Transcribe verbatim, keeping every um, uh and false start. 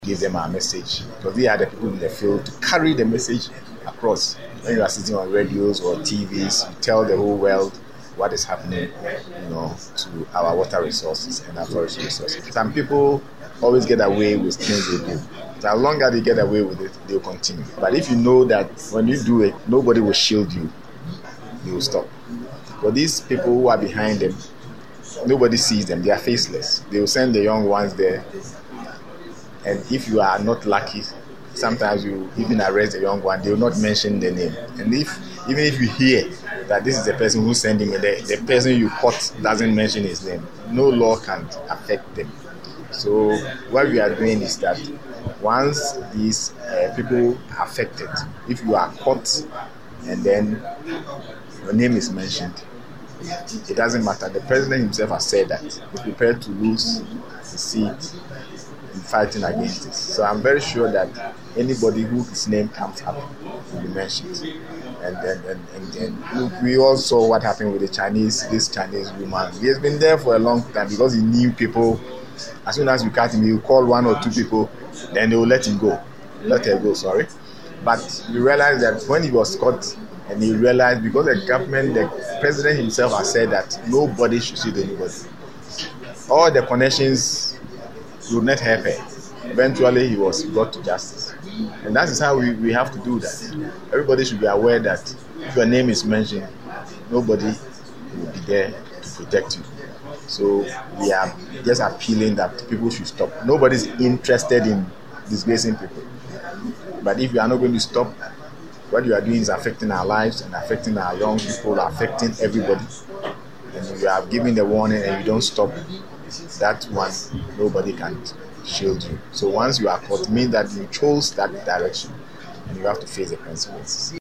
give them our message, because they are the people in the field to carry the message across. When you are sitting on radios or T Vs, you tell the whole world what is happening, you know, to our water resources and our forest resources. Some people always get away with things they do. So as long as they get away with it, they'll continue. But if you know that when you do it, nobody will shield you, they will stop. But these people who are behind them, nobody sees them. They are faceless. They will send the young ones there. And if you are not lucky, sometimes you even arrest the young one, they will not mention the name. And if even if you hear that this is the person who's sending it, the, the person you caught doesn't mention his name, no law can affect them. So what we are doing is that once these uh, people are affected, if you are caught and then your name is mentioned, it doesn't matter. The president himself has said that he's prepared to lose his seat in fighting against this. So I'm very sure that anybody whose name comes up will be mentioned. And then and, and, and look, we all saw what happened with the Chinese, this Chinese woman. He has been there for a long time because he knew people. As soon as you catch him, you call one or two people, then they will let him go. Let her go, sorry. But you realize that when he was caught, and he realized because the government, the president himself has said that nobody should shoot anybody. All the connections would not help her. Eventually, he was brought to justice. And that is how we, we have to do that. Everybody should be aware that if your name is mentioned, nobody will be there to protect you. So we are just appealing that people should stop. Nobody's interested in disgracing people. But if you are not going to stop, what you are doing is affecting our lives and affecting our young people, affecting everybody. And you are giving the warning and you don't stop, that one, nobody can shield you. So once you are caught, it means that you chose that direction and you have to face the consequences.